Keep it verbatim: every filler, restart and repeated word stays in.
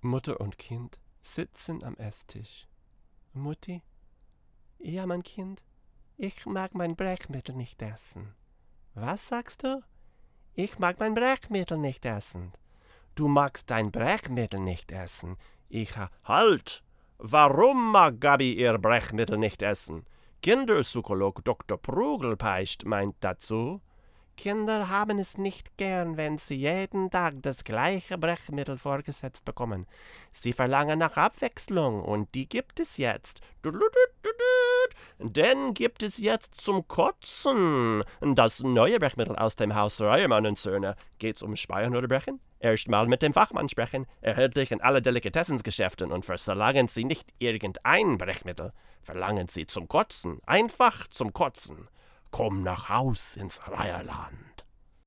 Mutter und Kind sitzen am Esstisch. Mutti? Ja, mein Kind? Ich mag mein Brechmittel nicht essen. Was sagst du? Ich mag mein Brechmittel nicht essen. Du magst dein Brechmittel nicht essen. Ich ha... Halt! Warum mag Gabi ihr Brechmittel nicht essen? Kinderpsycholog Doktor Prugelpeischt meint dazu: Kinder haben es nicht gern, wenn sie jeden Tag das gleiche Brechmittel vorgesetzt bekommen. Sie verlangen nach Abwechslung und die gibt es jetzt. Denn gibt es jetzt zum Kotzen das neue Brechmittel aus dem Haus Reiermann und Söhne. Geht's um Speiern oder Brechen? Erstmal mit dem Fachmann sprechen, erhältlich in alle Delikatessensgeschäften, und verlangen Sie nicht irgendein Brechmittel. Verlangen Sie zum Kotzen, einfach zum Kotzen. Komm nach Haus ins Reierland.